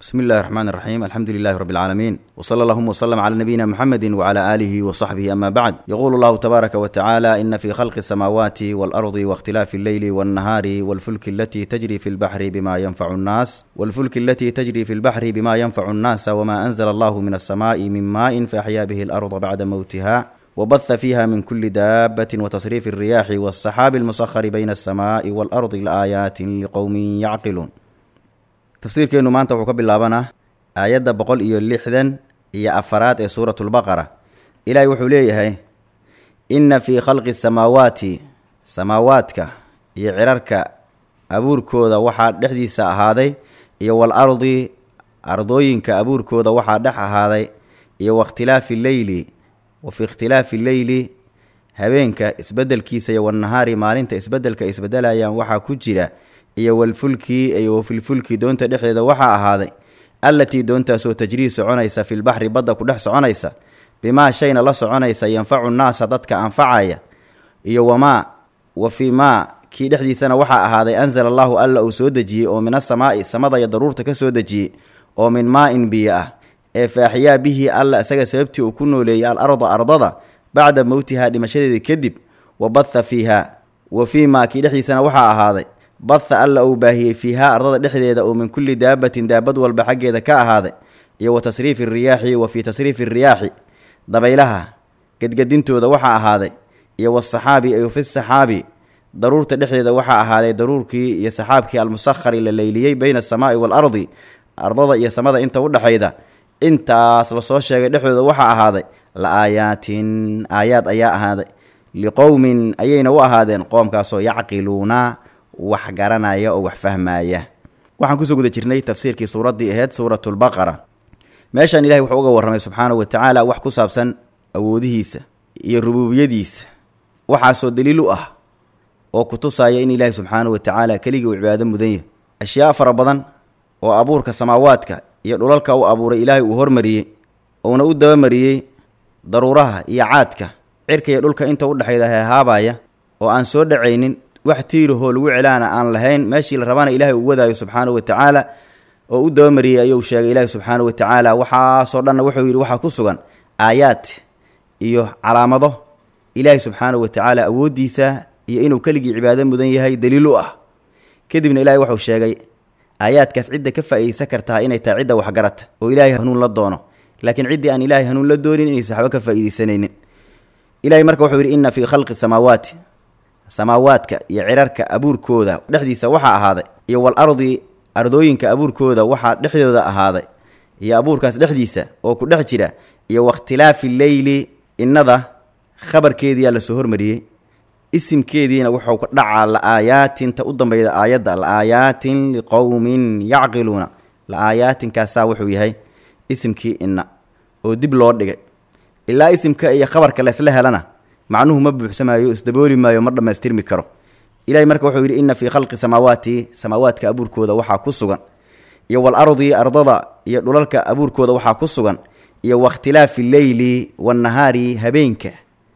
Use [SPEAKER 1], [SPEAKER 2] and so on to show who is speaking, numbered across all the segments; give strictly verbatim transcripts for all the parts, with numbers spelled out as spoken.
[SPEAKER 1] بسم الله الرحمن الرحيم الحمد لله رب العالمين وصلى اللهم وسلم على نبينا محمد وعلى آله وصحبه أما بعد يقول الله تبارك وتعالى إن في خلق السماوات والأرض واختلاف الليل والنهار والفلك التي تجري في البحر بما ينفع الناس والفلك التي تجري في البحر بما ينفع الناس وما أنزل الله من السماء من ماء فأحيا به الأرض بعد موتها وبث فيها من كل دابة وتصريف الرياح والسحاب المسخر بين السماء والأرض لآيات لقوم يعقلون tafsiirkeenu maanta wuxuu ka bilaabanaa aayadda boqol iyo lixdan iyo afaraad ee suuratulbaqara. ilaahay wuxuu leeyahay inna fii khalqi samaawaati samaawaadka iyo cirarka abuurkooda waxaa dhexdiisa ahaaday iyo wal ardi ardooyinka abuurkooda waxaa dhex ahaaday iyo wakhtilaafi leyli wa fi ikhtilaafi leyli habeenka isbeddelkiisa iyo wannahaari maalinta isbeddelka isbeddelayaan waxaa ku jira iyo walfulki iyo filfulki doonta dhexdeeda waxaa ahaaday allatii doontaasoo tajrii soconaysa filbaxri badda ku dhex soconaysa bimaa shayna la soconaysa yanfacu nnaasa dadka anfacaya iyo wamaa wa fii maa kii dhexdiisana waxaa ahaaday anzala allaahu alla uu soo dejiyey oo min asamaa'i samada iyo daruurta ka soo dejiyey oo min maa-in biyo ah ee faaxiyaa bihi alla isaga sababtii uu ku nooleeyey al arda ardada bacda mowtihaa dhimashadeedii kadib wa batha fiiha wa fii maa kii dhexdiisana waxaa ahaaday batha alla uu baahiyey fiihaa ardada dhexdeeda oo min kulli daabatin daabad walba xaggeeda ka ahaaday iyo wa tasriifi riyaaxi wa fii tasriifi riyaaxi dabaylaha gedgedintooda waxaa ahaaday iyo wasaxaabi iyo fi saxaabi daruurta dhexdeeda waxaa ahaaday daruurkii iyo saxaabkii almusakhari la leyliyey bayna asamaa'i waalardi ardada iyo samada inta u dhexayda intaas lasoo sheegay dhexdooda waxaa ahaaday la aayaatin aayaad ayaa ahaaday liqowmin ayayna u ahaadeen qoomkaasoo yacqiluuna wax garanaya oo wax fahmaya. waxaan kusoo guda jirnay tafsiirkii suuraddii ahayd suuratulbaqara. meeshaan ilahay wuxuu uga warramay subxaanahu wa tacaala wax ku saabsan awoodihiisa iyo rubuubiyadiisa waxaasoo daliil u ah oo ku tusaya in ilaahay subxaanahu wa tacaala keligii uu cibaado mudan yahay. ashyaa fara badan oo abuurka samaawaadka iyo dhulalka uu abuuray ilaahay uu hormariyey uuna u dabamariyey daruuraha iyo caadka cirka iyo dhulka inta u dhexayda heehaabaya oo aan soo dhacaynin wax tiirahoo lagu celaana aan lahayn meeshii la rabana ilaahay uu wadaayo subxaanahu wa tacaala oo u dabamariyey ayuu sheegay ilaahay subxaanahu wa tacaala. waxaasoo dhanna wuxuu yidhi waxaa ku sugan aayaad iyo calaamado ilaahay subxaanahu wa tacaala awooddiisa iyo inuu keligii cibaado mudan yahay daliil u ah. kadibna ilaahay wuxuu sheegay aayaadkaas cidda ka faa'iidaysan kartaa inay tahay cidda waxgarata oo ilaahay hanuun la doono, laakiin ciddii aan ilaahay hanuun la doonin inaysan waxba ka faa'iidaysanaynin. ilaahay marka wuxuu yidhi inna fii khalqi samaawaati samaawaadka iyo cirarka abuurkooda dhexdiisa waxaa ahaaday iyo wal ardi ardooyinka abuurkooda waxaa dhexdooda ahaaday iyo abuurkaas dhexdiisa oo ku dhex jira iyo wakhtilaafi leyli innada khabarkeediyaa lasoo hormariyey isimkeediina wuxuu ka dhacaa la aayaatinta u dambeyda aayadda la aayaatin liqowmin yacqiluuna la aayaatinkaasa wuxuu yahay isimkii inna oo dib loo dhigay ilaa isimka iyo khabarka laysla helana macnuhu ma buuxsamaayo isdabooli maayo ma dhammaystirmi karo. ilaahay marka wuxuu yidhi inna fii khalqi samaawaati samaawaadka abuurkooda waxaa ku sugan iyo wal ardi ardada iyo dhulalka abuurkooda waxaa ku sugan iyo wakhtilaafi leyli wannahaari habeenka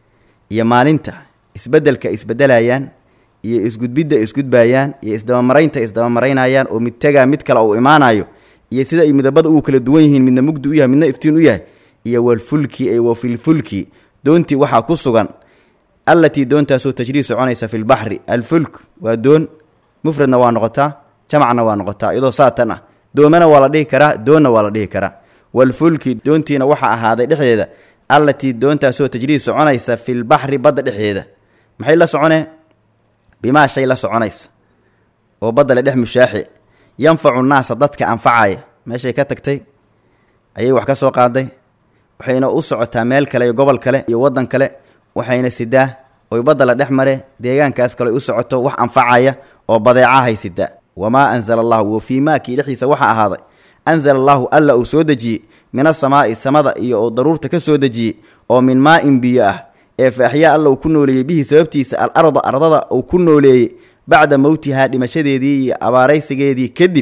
[SPEAKER 1] iyo maalinta isbeddelka isbeddelayaan iyo isgudbidda isgudbayaan iyo isdabamaraynta isdabamaraynayaan oo mid tegaa mid kale uu imaanayo iyo sida ay midabada uu kala duwan yihiin midna mugdi u yahay midna iftiin u yahay iyo walfulki ay wa filfulki doontii waxaa ku sugan allatii doontaasoo tajrii soconaysa filbaxri. alfulk waa doon mufradna waa noqotaa jamacna waa noqotaa iyadoo saatan ah. doomana waa la dhihi karaa doonna waa la dhihi karaa. walfulki doontiina waxaa ahaaday dhexdeeda allatii doontaasoo tajrii soconaysa filbaxri badda dhexdeeda. maxay la soconee bimaa shay la soconaysa oo badda le dhex mushaaxi yanfacu naasa dadka anfacaya. meeshay ka tagtay ayay wax ka soo qaaday waxayna u socotaa meel kale iyo gobol kale iyo waddan kale waxayna sidaa oy badda la dhex mare deegaankaas kale u socoto wax anfacaya oo badeecahay sidaa. wamaa anzala allahu wa fii maa kii dhexdiisa waxaa ahaaday anzala allaahu alla uu soo dejiyey min asamaa'i samada iyo oo daruurta ka soo dejiyey oo min maa-in biyo ah ee faaxiyaa alla uu ku nooleeyey bihi sababtiisa al arda ardada uu ku nooleeyey bacda mowtihaa dhimashadeedii iyo abaaraysigeedii kadib.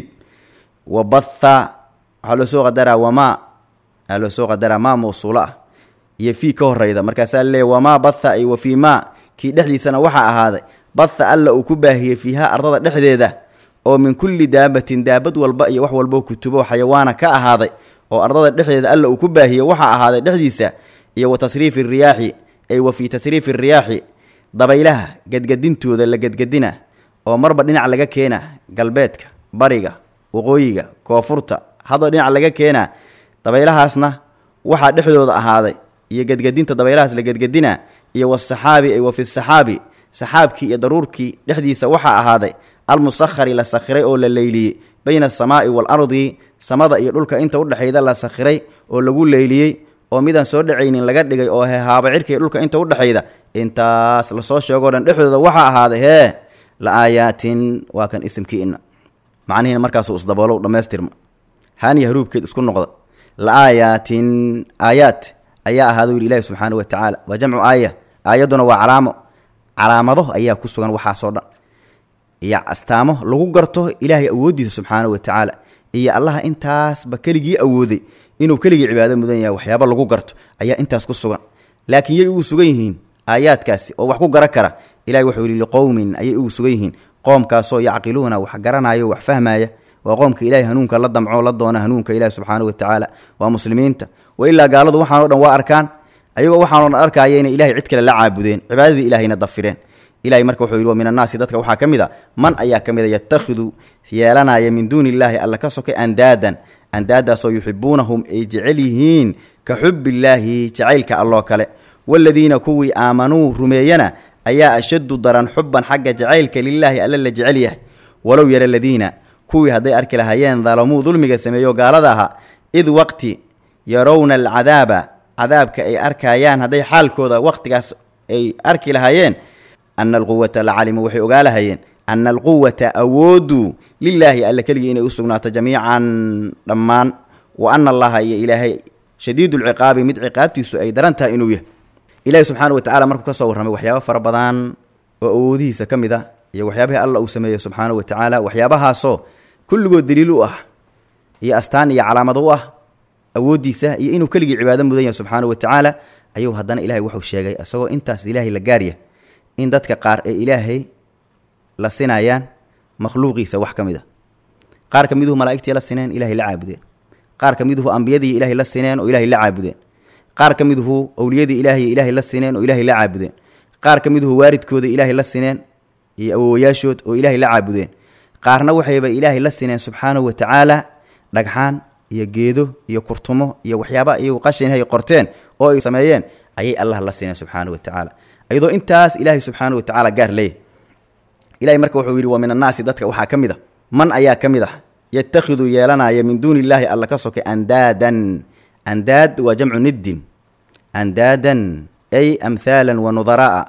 [SPEAKER 1] wa batha waxaa loo soo qadaraa wamaa aa loo soo qadaraa maa mawsuulo ah iyo fii ka horreyda markaasaa leey wamaa batha ay wa fii maa kii dhexdiisana waxaa ahaaday batha alla uu ku baahiyey fiihaa ardada dhexdeeda oo min kulli daabatin daabad walba iyo wax walbo kutubo xayawaana ka ahaaday oo ardada dhexdeeda alla uu ku baahiyo waxa ahaaday dhexdiisa iyo wa tasriifi riyaaxi ay wa fi tasriifi riyaaxi dabaylaha gadgadintooda la gadgadina oo marba dhinac laga keena galbeedka bariga waqooyiga koonfurta hadoo dhinac laga keena dabaylahaasna waxa dhexdooda ahaaday iyo gadgadinta dabaylahaas la gadgadina iyo wasaxaabi ay wa fi saxaabi saxaabkii iyo daruurkii dhexdiisa waxa ahaaday almusakhari la sakhiray oo la leyliyey bayna asamaa'i waalardi samada iyo dhulka inta u dhexayda la sakhiray oo lagu leyliyey oo midaan soo dhacaynin laga dhigay oo hehaaba cirka iyo dhulka inta u dhexayda intaas lasoo sheegoo dhan dhexdooda waxa ahaaday hee la aayaatin waa kan isimkiina macnihiina markaasuu isdaboolow dhammaystirma haaniya haruubkeed isku noqda la aayaatin aayaat ayaa ahaada yidhi ilaahi subxaanahu wa tacaala waa jamcu aaya aayadduna waa calaamo calaamado ayaa ku sugan waxaasoo dhan iyo astaamo lagu garto ilaahay awooddiisa subxaanahu wa tacaala iyo allaha intaasba keligii awooday inuu keligii cibaado mudan yahay waxyaaba lagu garto ayaa intaas ku sugan laakiin yay ugu sugan yihiin aayaadkaasi oo wax ku garan kara ilahay wuxuu yidhi liqowmin ayay ugu sugan yihiin qoomkaasoo yacqiluuna wax garanaayo wax fahmaaya waa qoomka ilaahay hanuunka la damco la doona hanuunka ilaahi subxaanahu wa tacaala waa muslimiinta wa ilaa gaaladu waxaanoo dhan waa arkaan ayagoo waxaanoo dhan arkaaya inay ilahay cid kale la caabudeen cibaadadii ilahayna dafireen ilahay marka wuxuu yidhi wa min annaasi dadka waxaa ka mid a man ayaa ka mid a yatakhidu yeelanaya min duuni illaahi alla ka sokay andaadan andaadaasoo yuxibuunahum ay jecel yihiin ka xubbillaahi jacaylka alloo kale waaladiina kuwii aamanuu rumeeyana ayaa ashaddu daran xubban xagga jacaylka lilaahi alla la jecel yahay walow yara aladiina kuwii hadday arki lahaayeen dalamuu dulmiga sameeyo gaalada ahaa id waqti yarowna alcadaaba cadaabka ay arkayaan hadday xaalkooda waqtigaas ay arki lahaayeen ana alquwata la calimu waxay ogaa lahayeen ana alquwata awooddu lilaahi alla keligii inay u sugnaato jamiican dhammaan wa ana allaha iyo ilaahay shadiidulciqaabi mid ciqaabtiisu ay daran tahay inuu yahay ilaahi subxaana wa tacala markuu ka soo warramay waxyaaba fara badan oo awoodihiisa ka mid ah iyo waxyaabihii alla uu sameeyey subxaana wa tacaala waxyaabahaasoo kulligood daliil u ah iyo astaan iyo calaamado u ah awooddiisa iyo inuu keligii cibaado mudan yahay subxaana wa tacaala ayuu haddana ilahay wuxuu sheegay isagoo intaas ilaahay la gaarya in dadka qaar ee ilaahay la sinayaan makhluuqiisa wax ka mid a qaar ka miduhu malaa'igtii la sineen ilahay la caabudeen qaar ka miduhu ambiyadii ilaahay la sineen oo ilaahay la caabudeen qaar ka miduhu awliyadii ilaahay ilaahay la sineen oo ilaahay la caabudeen qaar ka miduhu waaridkooda ilaahay la sineen iyo awowayaashood oo ilaahay la caabudeen qaarna waxayba ilaahay la sineen subxaanahu wa tacaala dhagxaan iyo geedo iyo kurtumo iyo waxyaaba iyagu qashinhay qorteen oo ay sameeyeen ayay allah la sineen subxaanahu wa tacaala ayadoo intaas ilaahay subxaanahu wa tacaala gaar leeyahy ilahay marka wuxuu yidhi wa min annaasi dadka waxaa ka mid a man ayaa ka mid ah yatakhidu yeelanaya min duuni illaahi alla ka sokay andaadan andaad waa jamcu niddin andaadan ay amhaalan wa nudaraa'a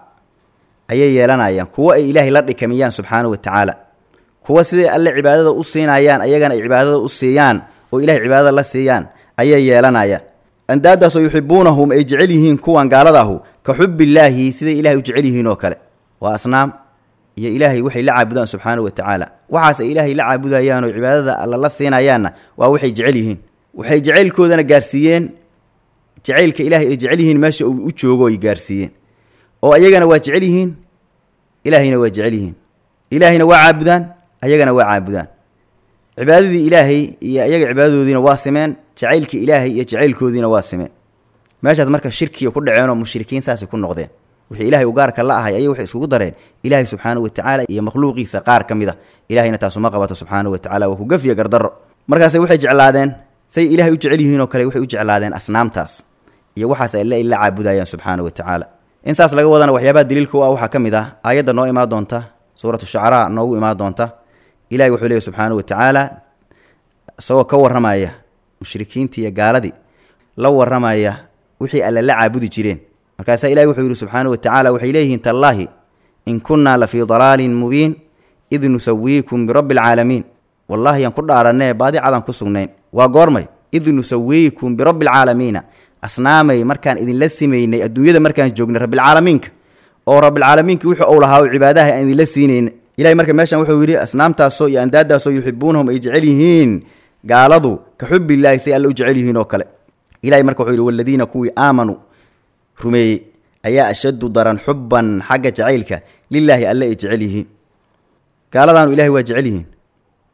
[SPEAKER 1] ayay yeelanayaan kuwo ay ilaahay la dhikamiyaan subxaanahu wa tacaala kuwa siday alle cibaadada u siinayaan ayagana ay cibaadada u siiyaan oo ilahay cibaadada la siiyaan ayay yeelanayaan andaadaasoo yuxibuunahum ay jecel yihiin kuwan gaaladaahu ka xubbillaahi siday ilahay u jecel yihiin oo kale waa asnaam iyo ilaahay waxay la caabudaan subxaanahu wa tacaala waxaas ay ilaahay la caabudayaan oo cibaadada alla la siinayaanna waa waxay jecel yihiin waxay jacaylkoodana gaarsiiyeen jacaylka ilaahay ay jecel yihiin meesha uu u joogo ay gaarsiiyeen oo ayagana waa jecel yihiin ilaahayna waa jecel yihiin ilaahayna waa caabudaan ayagana waa caabudaan cibaadadii ilaahay iyo ayaga cibaadadoodiina waa simeen jacaylka ilaahay iyo jacaylkoodiina waa simeen meeshaas marka shirkiga ku dhaceen oo mushrikiin saasay ku noqdeen wixii ilaahay u gaarka la ahay ayay waxay iskugu dareen ilaahay subxaanahu wa tacaala iyo makhluuqiisa qaar ka mid a ilaahayna taasuma qabato subxaanahu wa tacala waa ku gafiya gardarro markaase waxay jeclaadeen say ilaahay u jecel yihiin oo kale waxay u jeclaadeen asnaamtaas iyo waxaas alle ay la caabudayaan subxaanahu wa tacaala in saas laga wadana waxyaabaha daliilka u ah waxaa ka mid ah aayadda noo imaan doonta suuratu shucaraa noogu imaan doonta ilahay wuxuu leeyahy subxaanahu wa tacaala isagoo ka warramaya mushrikiintii iyo gaaladii la warramaya wixii alle la caabudi jireen markaasaa ilahay wuxuu yidhi subxaanahu wa tacaala waxay leeyihiin tallaahi in kunnaa la fii dalaalin mubiin id nusawiikum birabbi alcaalamiin wallaahi yaan ku dhaarannee baadi cadaan ku sugnayn waa goormay id nusawiikum birabbi alcaalamiina asnaamay markaan idinla simaynay adduunyada markaan joognay rabbilcaalamiinka oo rabbilcaalamiinka wixii ou lahaa oo cibaadaha aan idinla siinayna ilahay marka meeshaan wuxuu yidhi asnaamtaasoo iyo andaadaasoo yuxibuunahum ay jecel yihiin gaaladu ka xubbillaahi say alle u jecel yihiin oo kale ilahay marka wuxuu yidhi waladiina kuwii aamanuu rumeeyey ayaa ashaddu daran xubban xagga jacaylka lilaahi alle ay jecel yihiin gaaladaanu ilahay waa jecel yihiin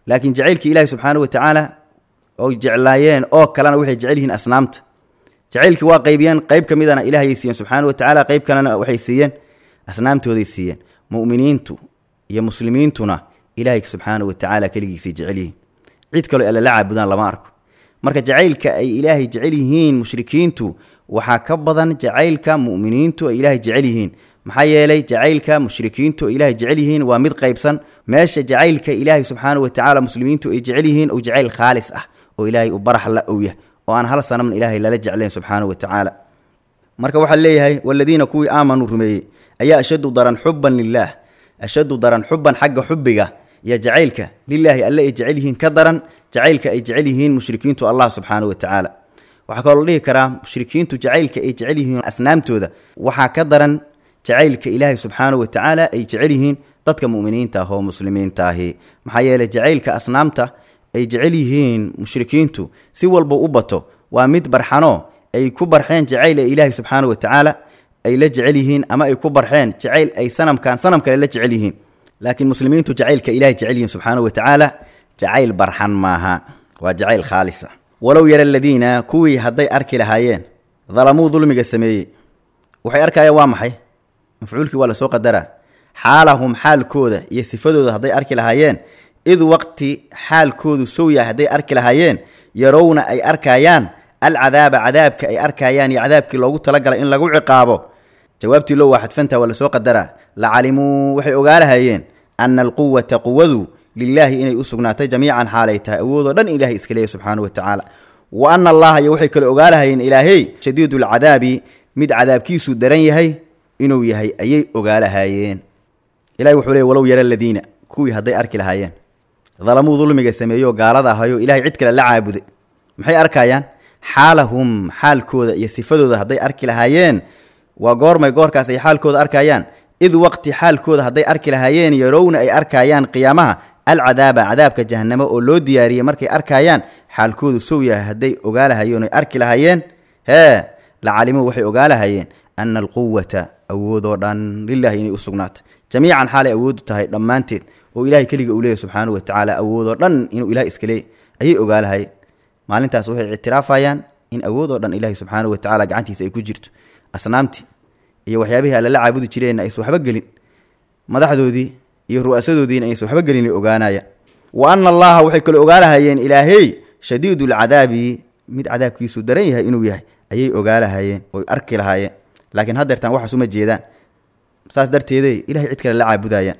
[SPEAKER 1] laakiin jacaylkii ilaahay subxaanahu wa tacaala oo jeclaayeen oo kalena waxay jecel yihiin asnaamta. jacaylkii waa qaybiyeen, qayb ka midana ilaahayay siiyeen subxaanahu wa tacaala, qayb kalena waxay siiyeen asnaamtooday siiyeen. mu'miniintu iyo muslimiintuna ilaahay subxaanahu wa tacaala keligiisay jecel yihiin, cid kaloo alla la caabudaan lama arko. marka jacaylka ay ilaahay jecel yihiin mushrikiintu waxaa ka badan jacaylka mu'miniintu ay ilaahay jecel yihiin. maxaa yeelay jacaylka mushrikiintu ay ilaahay jecel yihiin waa mid qaybsan, meesha jacaylka ilaahay subxaanahu wa tacaala muslimiintu ay jecel yihiin oo jacayl khaalis ah oo ilaahay u barax la owya oo aan hal sanamna ilaahay lala jeclayn subxaanahu wa tacaala. marka waxaa leeyahay waladiina kuwii aamanuu rumeeyey ayaa ashaddu daran xubban lilaah, ashaddu daran xubban xagga xubbiga iyo jacaylka lilaahi alle ay jecel yihiin ka daran jacaylka ay jecel yihiin mushrikiintu allah subxaanahu wa tacaala. waxaa kaloo la dhihi karaa mushrikiintu jacaylka ay jecel yihiin asnaamtooda waxaa ka daran jacaylka ilaahay subxaanahu wa tacaala ay jecel yihiin dadka mu'miniinta ah oo muslimiinta ahi. maxaa yeelay jacaylka asnaamta ay jecel yihiin mushrikiintu si walba u bato waa mid barxano ay ku barxeen jacayl ee ilaahay subxaanahu wa tacaala ay la jecel yihiin, ama ay ku barxeen jacayl ay sanamkan sanam kale la jecel yihiin. laakiin muslimiintu jacaylka ilaahay jecel yihiin subxaanahu wa tacaala jacayl barxan maaha, waa jacayl khaalisa. walow yara aladiina kuwii hadday arki lahaayeen dalamuu dulmiga sameeyey, waxay arkayaan waa maxay? mafcuulkii waa lasoo qadaraa. xaalahum xaalkooda iyo sifadooda hadday arki lahaayeen, id waqti xaalkoodu sowya hadday arki lahaayeen, yarowna ay arkayaan alcadaaba cadaabka ay arkayaan iyo cadaabkii loogu talagalay in lagu ciqaabo. jawaabtii loo waa xadfanta waa lasoo qadaraa. lacalimuu waxay ogaalahayeen ana alquwata quwadu lilaahi inay u sugnaatay jamiican xaalay tahay, awoodoo dhan ilaahay iska leeyahy subxaanahu wa tacaala. wa ana allaha iyo waxay kale ogaalahayeen ilaahey shadiidu lcadaabi mid cadaabkiisu daran yahay inuu yahay ayay ogaalahayeen. ilahay wuxuu leey walow yara aladiina kuwii hadday arki lahaayeen dalamuu dulmiga sameeyo gaalada ahayo ilahay cid kale la caabuday, maxay arkayaan? xaalahum xaalkooda iyo sifadooda hadday arki lahaayeen. waa goormay goorkaas ay xaalkooda arkayaan? id waqti xaalkooda hadday arki lahaayeen yarowna ay arkayaan qiyaamaha alcadaaba cadaabka jahannamo oo loo diyaariyey markay arkayaan xaalkoodu sow yahay hadday ogaalahayeen oy arki lahaayeen. hee lacalimuu waxay ogaalahayeen ana alquwata awoodoo dhan lilaahi inay u sugnaatay jamiican xaalay awoodu tahay dhammaanteed oo ilahay keliga uu leeyahy subxaanahu wa tacaala awoodoo dhan inuu ilahay iska leeyay ayay ogaalahayeen. maalintaas waxay ictiraafayaan in awoodoo dhan ilaahay subxaanahu wa tacaala gacantiisa ay ku jirto, asnaamtii iyo waxyaabihii alla la caabudi jireenna aysan waxba gelin, madaxdoodii iyo ru'asadoodiina aysan waxba gelin ay ogaanayaan. wa ana allaha waxay kale ogaalahayeen ilaahey shadiidu lcadaabi mid cadaabkiisu daran yahay inuu yahay ayay ogaalahayeen oy arki lahaayeen. laakiin haddeertaan waxaas uma jeedaan, saas darteeday ilahay cid kale la caabudayaan.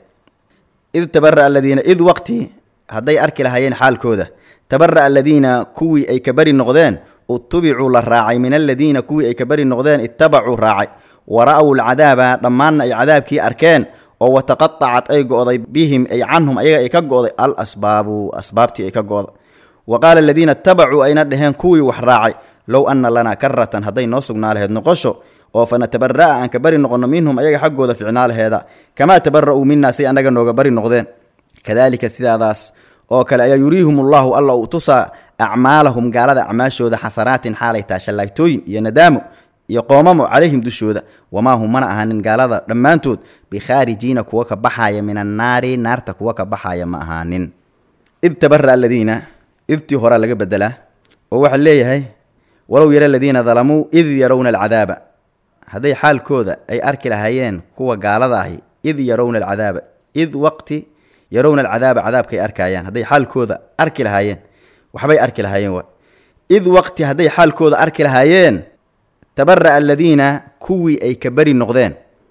[SPEAKER 1] id tabara'a aladiina id waqti hadday arki lahaayeen xaalkooda tabara'a aladiina kuwii ay ka bari noqdeen utubicuu la raacay min aladiina kuwii ay ka bari noqdeen ittabacuu raacay wara'w alcadaaba dhammaanna ay cadaabkii arkeen oo wataqaطacat ay go'day bihim ay canhum ayaga ay ka go'day alasbaabu asbaabtii ay ka go'day. wa qaala aladiina ittabacuu ayna dhaheen kuwii wax raacay low anna lanaa karatan hadday noo sugnaa laheed noqosho oo fanatabara'a aan ka bari noqonno minhum ayaga xaggooda ficnaa laheeda kamaa tabara'uu minaa say annaga nooga bari noqdeen. kadaalika sidaadaas oo kale ayaa yuriihum ullahu alla uu tusaa acmaalahum gaalada acmaashooda xasanaatin xaalay taa shallaagtooyin iyo nadaamo iyo qoomamo calayhim dushooda. wamaa hum mana ahaanin gaalada dhammaantood bikhaarijiina kuwa ka baxaaya min annaari naarta kuwa ka baxaaya ma ahaanin. id tabara aladiina idtii horaa laga bedelaa oo waxaa leeyahay walow yara aladiina dalamuu id yarowna alcadaaba hadday xaalkooda ay arki lahaayeen kuwa gaalada ahi id yarowna alcadaaba id waqti yarowna alcadaaba cadaabkaay arkayaan hadday xaalkooda arki lahaayeen waxbay arki lahaayeen wa id waqti hadday xaalkooda arki lahaayeen tabara'a aladiina kuwii ay ka bari noqdeen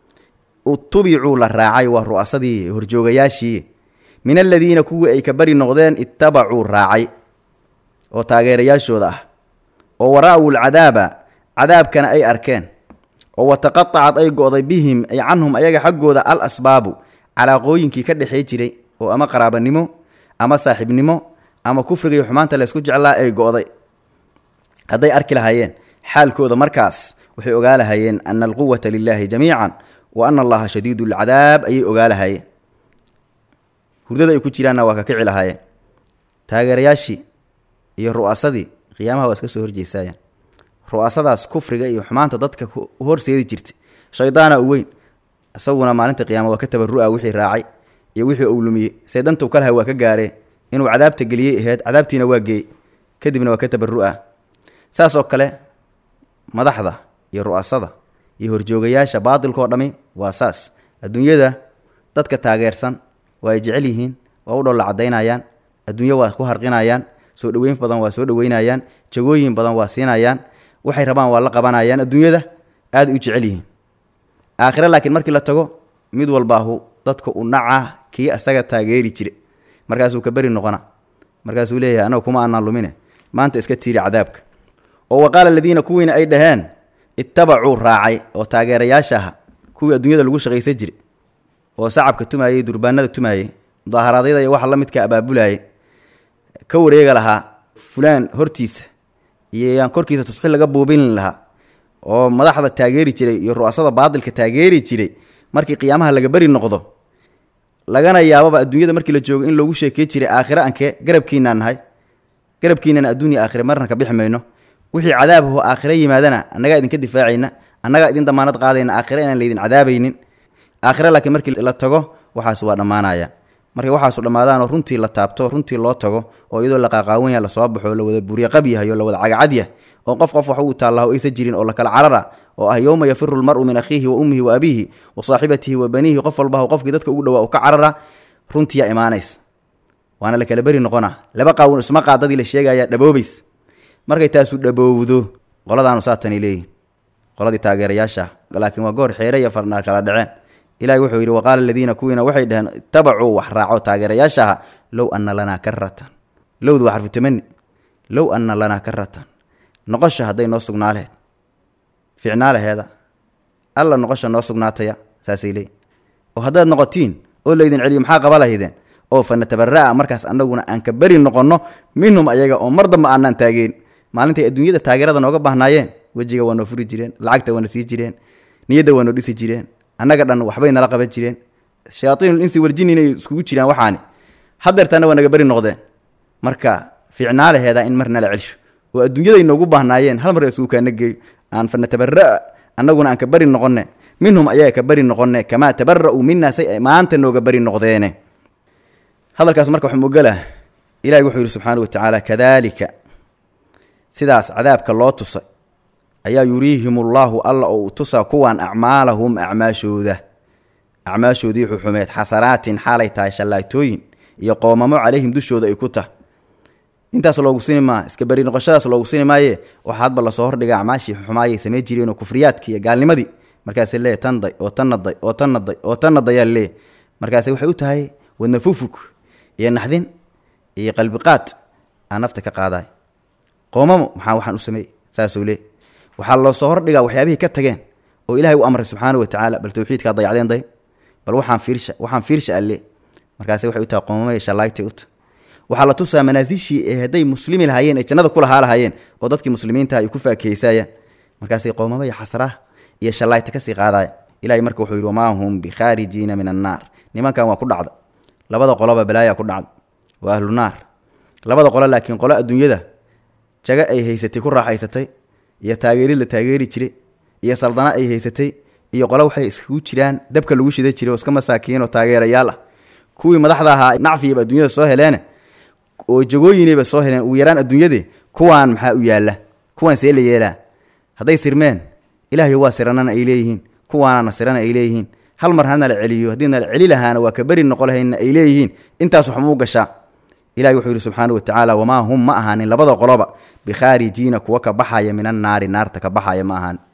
[SPEAKER 1] utubicuu la raacay waa ru'asadii horjoogayaashii min aladiina kuwii ay ka bari noqdeen ittabacuu raacay oo taageerayaashooda ah oo wara'u lcadaaba cadaabkana ay arkeen oo wataqaطacad ay go'day bihim ay canhum ayaga xaggooda al asbaabu calaaqooyinkii ka dhexey jiray oo ama qaraabanimo ama saaxiibnimo ama kufriga iyo xumaanta laysku jeclaa ay go'day hadday arki lahaayeen xaalkooda markaas waxay ogaalahayeen ana alquwata lilaahi jamiican wa ana allaha shadiidu lcadaab ayay ogaalahayeen. hurdada ay ku jiraanna waa ka kici lahaayeen. taageerayaashii iyo ru'asadii qiyaamaha waa iska soo horjeesaayaan. ru'asadaas kufriga iyo xumaanta dadka u horseedi jirtay shaydaana u weyn isaguna maalinta qiyaama waa ka tabarru'a wixii raacay iyo wixii uu lumiyey saydantu kalaha waa ka gaareen inuu cadaabta geliyey ahayd cadaabtiina waa geey kadibna waa ka tabarru'a saas oo kale madaxda iyo ru'asada iyo horjoogayaasha baadilkoo dhami waa saas adduunyada dadka taageersan waa ay jecel yihiin waa u dholla caddaynayaan adduunyo waa ku harqinayaan soo dhoweyn badan waa soo dhoweynayaan jagooyin badan waa siinayaan waxay rabaan waa la qabanayaan adduunyada aad u jecel yihiin aakhire laakiin markii la tago mid walbaahu dadka u naca kii asaga taageeri jire markaasuu ka beri noqona markaasuu leeyahay anagu kuma aanaan lumine maanta iska tiiri cadaabka oo waqaala aladiina kuwiina ay dhaheen ittabacuu raacay oo taageerayaasha aha kuwii adduunyada lagu shaqaysan jiray oo sacabka tumaayey durbaanada tumaayey mudaaharaadayda iyo waxa la midka abaabulayay ka wareega lahaa fulaan hortiisa iyo yaan korkiisa tusxil laga buubin lahaa oo madaxda taageeri jiray iyo ru'asada baadilka taageeri jiray markii qiyaamaha laga bari noqdo lagana yaababa adduunyada markii la joogo in loogu sheekey jiray aakhire anke garabkiinaan nahay garabkiinana adduunya aakhire marna ka bixi mayno wixii cadaab oo aakhire yimaadana annagaa idinka difaacayna annagaa idin damaanad qaadayna aakhire inaan laydin cadaabaynin aakhire laakiin markii la tago waxaas waa dhammaanaya markay waxaasu dhammaadaanoo runtii la taabto runtii loo tago oo iyadoo la qaaqaawan yaha lasoo baxo la wada burya qab yahay oo la wada cagacad yahay oo qof qof wax uu taallaha o aysa jirin oo la kala carara oo ah yowma yafiru lmar'u min akhiihi wa ummihi wa abiihi wa saaxibatihi wa baniihi qof walbaha qofkii dadka ugu dhawaa u ka carara runtiiyaa imaanaysa waana la kala beri noqona laba qaawun isma qaadadii la sheegaya dhaboobays markay taasu dhaboowdo qoladaanu saatani leeyihin qoladii taageerayaasha laakiin waa goor xeere iyo farnaa kala dhaceen ilahi wuxuu yidhi waqaala aladiina kuwiina waxay dhaheen ittabacuu wax raaco taageerayaasha aha low anna lanaa karatan lowdu waa xarfu tamani low anna lanaa karatan noqosha hadday noo sugnaa laheyd ficnaa laheeda alla noqosha noo sugnaataya saasay leeyihin oo haddaad noqotiin oo laydin celiyo maxaa qaba lahaydeen oo fa natabara'a markaas annaguna aan ka beri noqonno minhum ayaga oo mar damba aanaan taageen maalintay adduunyada taageerada nooga baahnaayeen wejiga waa noo furi jireen lacagta waa na sii jireen niyadda waa noo dhisi jireen annaga dhan waxbay nala qaban jireen shayaaiinul insi waljin inay iskugu jiraan waxaani hadeertaana waa naga beri noqdeen marka ficnaa laheedaa in mar nala celsho oo adduunyaday noogu baahnaayeen hal mar isugu kaana geeyo aan fa natabara'a annaguna aan ka beri noqonne minhum ayaga ka beri noqonne kamaa tabara'uu minaa say ay maanta nooga beri noqdeene hadalkaas marka waxuu mogala ilahi wuxuu yidhi subxaana wa tacaala kadaalika sidaas cadaabka loo tusay ayaa yuriihim ullaahu alla oo u tusaa kuwaan acmaalahum acmaashooda acmaashoodii xuxumeed xasanaatin xaalay tahay shallaaytooyin iyo qoomamo calayhim dushooda ay ku tah intaas loogu sini maa iska beri noqoshadaas loogu sini maaye waxaa hadba lasoo hordhiga acmaashii xuxumaayay samey jireen oo kufriyaadki iyo gaalnimadii markaasay leeyahy tanday oo tannaday oo tannaday oo tannadayaa leeyahy markaase waxay u tahay wadnafufug iyo naxdin iyo qalbiqaad aan nafta ka qaadaay qoomamo maxaa waxaan u sameeyey saasuu leey waxaa loo soo hordhigaa waxyaabihii ka tageen oo ilaahay u amray subxaana wa tacaala bal tawxiidkaa dayacdeen day bal waxaan fiirsha waxaan fiirsha alle markaase waxay u tahay qoomamaya shallaaytay u tahay waxaa la tusaa manaasishii ee hadday muslimi lahaayeen ay jannada ku lahaa lahaayeen oo dadkii muslimiintaha ay ku faakeysaayaan markaasay qoomamaya xasraha iyo shallaayta kasii qaadaaya ilahay marka wuxuu yidhi wamaa hum bikhaarijiina min annaar nimankan waa ku dhacda labada qoloba balaayaa ku dhacda waa ahlu naar labada qolo laakiin qolo adduunyada jaga ay haysatay ku raaxaysatay iyo taageerid la taageeri jiray iyo saldana ay haysatay iyo qolo waxay iskugu jiraan dabka lagu shida jiray oo iska masaakiin oo taageerayaal ah kuwii madaxda ahaa nacfiyaba adduunyada soo heleene oo jagooyinayba soo heleen ugu yaraan adduunyadii kuwaan maxaa u yaalla kuwaan see la yeelaa hadday sirmeen ilaahay waa siranana ay leeyihiin kuwaanana sirana ay leeyihiin hal mar hana la celiyo haddii nala celi lahaana waa ka beri noqo lahayna ay leeyihiin intaas wax muu gashaa ilahi wuxuu yidhi subxaana wa tacaala wamaa hum ma ahaanin labada qoloba bikhaarijiina kuwa ka baxaya min annaari naarta ka baxaya ma ahaan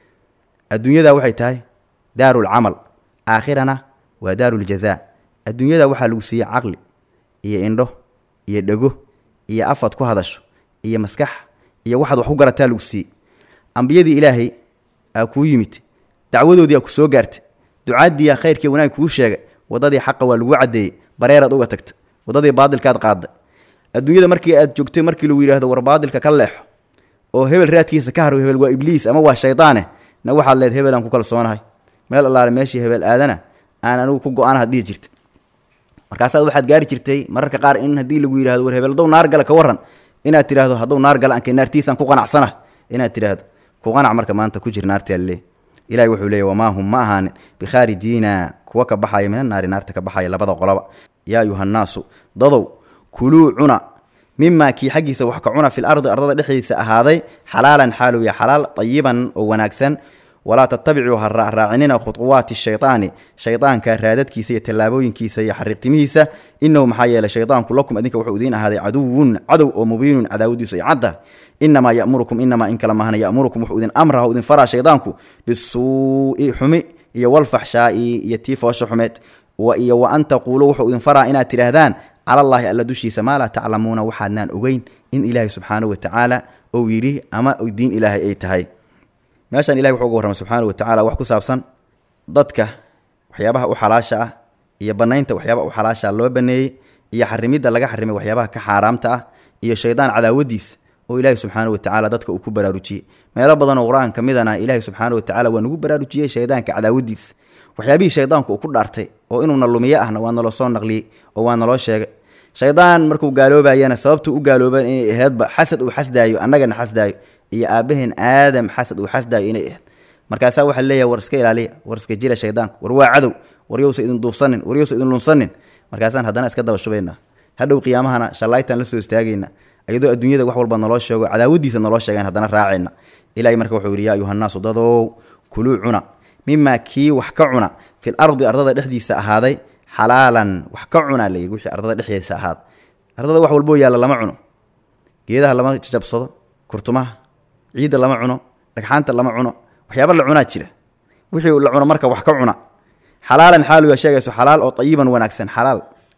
[SPEAKER 1] adduunyada waxay tahay daarulcamal aakhirana waa daaruljazaa adduunyada waxaa lagu siiyey caqli iyo indho iyo dhego iyo afad ku hadasho iyo maskax iyo waxaad wax ku garataa lagu siiyey ambiyadii ilaahay aa kuu yimid dacwadoodii aa ku soo gaartay ducaaddiiyaa khayrkii wanaag kuu sheegay waddadii xaqa waa lagu caddeeyey bareeraad uga tagta waddadii baadilkaad qaadday adduunyada markii aad joogtay markii lagu yidhaahdo war baadilka ka leexo oo hebel raadkiisa ka haro hebel waa ibliis ama waa shaydaane na waxaad leed hebel aan ku kalsoonahay meel allaale meeshii hebel aadana aan anigu ku go-aanaha dhihi jirta markaasaad waxaad gaari jirtay mararka qaar in haddii lagu yidhahdo war hebel hadduu naar gala ka warran inaad tidhaahdo hadduu naar gala ankay naartiisaan ku qanacsana inaad tidhaahdo ku qanac marka maanta ku jir naarti alle ilahi wuxuu leeyay wamaa hum ma ahaanin bikhaarijiina kuwa ka baxaya mina naari naarta ka baxaya labada qoloba yaa ayuhannaasu dadow kuluu cuna mimaa kii xaggiisa wax ka cuna fil ardi ardada dhexdiisa ahaaday xalaalan xaalu ya xalaal tayiban oo wanaagsan walaa tattabicuu ha raacinina khuطuwaati shayطaani shayطaanka raadadkiisa iyo tallaabooyinkiisa iyo xariiqtimihiisa inahu maxaa yeelay shayطaanku lakum adinka wuxuu idiin ahaaday caduwun cadow oo mubiinun cadaawadiisu ay cadda inamaa yamurukum inamaa in kala mahana yamurukum wuxuu idin amraha idin faraa shayطaanku bisuu'i xumi iyo walfaxshaa'i iyo tii foosho xumeed iyo wa an taquuluu wuxuu idin faraa inaad tidhaahdaan cala allaahi alla dushiisa maa laa taclamuuna waxaadnaan ogeyn in ilaahay subxaanahu watacaala ou yidhi ama diin ilaahay ay tahay meeshaan ilahay wuxuu uga warramay subxaanahu watacaala wax ku saabsan dadka waxyaabaha u xalaasha ah iyo bannaynta waxyaabaha u xalaasha loo baneeyey iyo xarimidda laga xarimay waxyaabaha ka xaaraamta ah iyo shaydaan cadaawadiis oo ilaahay subxaanahu watacaala dadka uu ku baraarujiyey meelo badan oo qur-aan ka midana ilaahay subxaanahu watacaala waa nagu baraarujiyey shaydaanka cadaawadiis waxyaabihii shaydaanku uu ku dhaartay oo inuuna lumiye ahna waa naloo soo naqliyey oo waa naloo sheegay shaydaan markuu gaaloobayana sababtuu u gaalooban inay aheedba xasad uu xasdaayo annagana xasdaayo iyo aabaheen aadam xasad uu xasdaayo inay aheyd markaasaa waxaa leeyahay war iska ilaaliya war iska jira shaydaanku war waa cadow war yowsa idin duufsanin war yowsa idin lunsanin markaasaan haddana iska daba shubaynaa hadhow qiyaamahana shallaytaan la soo istaagayna iyadoo adduunyada wax walba naloo sheego cadaawadiisa naloo sheegaan haddana raacayna ilaahay marka wuxuu yidhi yaa ayuhannaasu dadow kuluu cuna mimaa kii wax ka cuna fil ardi ardada dhexdiisa ahaaday xalaalan wax ka cunaa layidhi wixii ardada dhexdiisa ahaada ardada wax walboo yaalla lama cuno geedaha lama jabsado kurtumaha ciidda lama cuno dhagxaanta lama cuno waxyaaba la cunaa jira wixii la cuno marka wax ka cuna xalaalan xaalu yaa sheegayso xalaal oo tayiban wanaagsan xalaal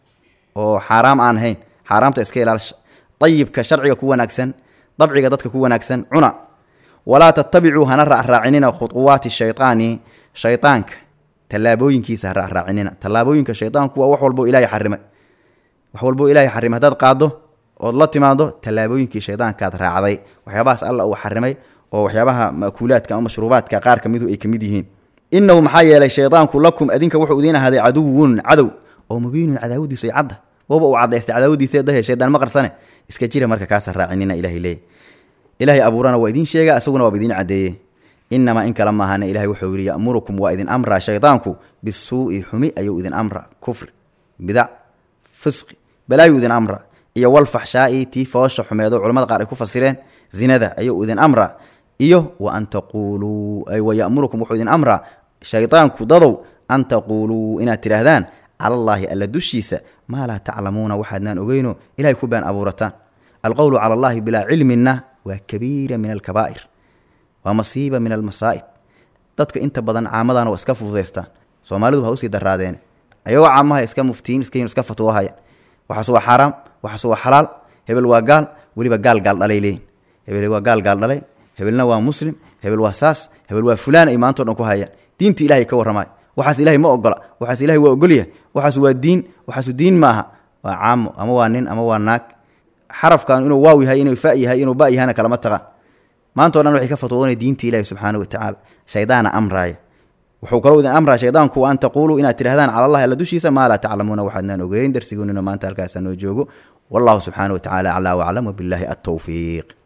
[SPEAKER 1] oo xaaraam aan ahayn xaaraamta iska ilaalsha ayibka sharciga ku wanaagsan dabciga dadka ku wanaagsan cuna walaa tattabicuu hana raacraacinina khuطuwaati shayطaani shayطaanka tallaabooyinkiisa ha raacraacinina tallaabooyinka shayطaanku waa wax walbo ilaahay xarimay wax walbo ilaahay xarimay haddaad qaaddo ood la timaado tallaabooyinkii shaydaankaad raacday waxyaabahaas alla uu xarimay oo waxyaabaha makuulaadka ama mashruubaadka qaar ka midu ay ka mid yihiin innahu maxaa yeelay shaydaanku lakum adinka wuxuu idiin ahaaday caduwun cadow oo mubiinun cadaawadiisu ay cadda waba uu caddaystay cadaawadiisa dahe shaydaan ma qarsane iska jira marka kaasa raacinina ilaahay leey ilaahay abuurana waa idiin sheega isaguna waa idiin caddeeye inamaa in kala maahana ilahay wuxuu yidhi ya'murukum waa idin amraa shaydaanku bisuu'i xumi ayuu idin amra kufri bidac fisqi balaayuu idin amra iyo walfaxshaa'i tii foosha xumeedo culamada qaar ay ku fasireen zinada ayuu idin amra iyo wa an taquuluu ay wa ya'murukum wuxuu idin amraa shaydaanku dadow an taquuluu inaad tidhaahdaan cala allaahi alla dushiisa maa laa taclamuuna waxaadnaan ogeyno ilahay ku baan abuurataan alqowlu cala allahi bilaa cilminna waa kabiira min alkabaa'ir waa masiiba min almasaa'ib dadka inta badan caamadan waa iska fududaystaan soomaalidu ha usii daraadeen ayagoo caamaha iska muftiin iska iska fatwahaya waxaas waa xaaraam waxaas waa xalaal hebel waa gaal weliba gaal gaal dhalay leeyin hebel waa gaal gaal dhalay hebelna waa muslim hebel waa saas hebel waa fulaan ay maantoo dhan ku hayaan diinta ilaahay ka warramaayo waxaas ilaahay ma ogola waxaas ilaahay waa ogolyahay waxaas waa diin waxaasu diin maaha waa caamo ama waa nin ama waa naag xarafkan inuu waaw yahay inuu fa yahay inuu ba yahayna kalama taqaan maantoo dhan waxay ka fatwoonay diinta ilaahay subxaanahu watacaala shaydaana amraaya wuxuu kaloo idin amraa shaydaanku an taquuluu inaad tidhahdaan cala allahi alla dushiisa maa laa taclamuuna waxaadnaan ogeyn darsigoonina maanta halkaasa noo joogo wallahu subxaanahu watacaala aclaa waclam wabilaahi altawfiiq